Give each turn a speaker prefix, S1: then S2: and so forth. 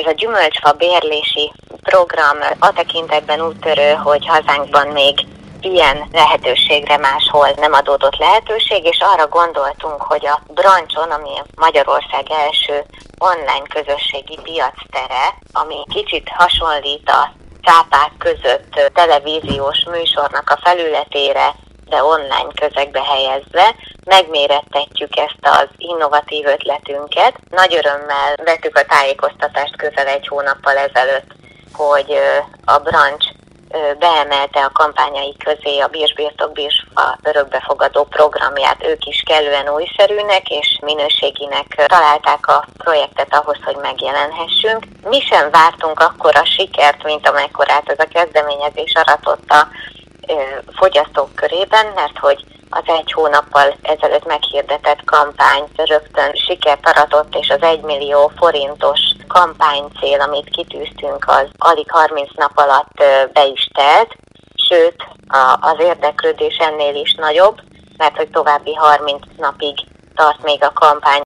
S1: a gyümölcsfa bérlési program a tekintetben úttörő, hogy hazánkban még ilyen lehetőségre máshol nem adódott lehetőség, és arra gondoltunk, hogy a Brancson, ami Magyarország első online közösségi piactere, ami kicsit hasonlít a cápák között televíziós műsornak a felületére, de online közegbe helyezve, megmérettetjük ezt az innovatív ötletünket. Nagy örömmel vettük a tájékoztatást közel egy hónappal ezelőtt, hogy a Brancs beemelte a kampányai közé a Birs-birtok Birsfa örökbefogadó programját. Ők is kellően újszerűnek és minőséginek találták a projektet ahhoz, hogy megjelenhessünk. Mi sem vártunk akkora sikert, mint amekkorát ez a kezdeményezés aratott a fogyasztók körében, mert hogy az egy hónappal ezelőtt meghirdetett kampány rögtön sikert aratott, és az 1 millió forintos kampánycél, amit kitűztünk, az alig 30 nap alatt be is telt, sőt az érdeklődés ennél is nagyobb, mert hogy további 30 napig tart még a kampány.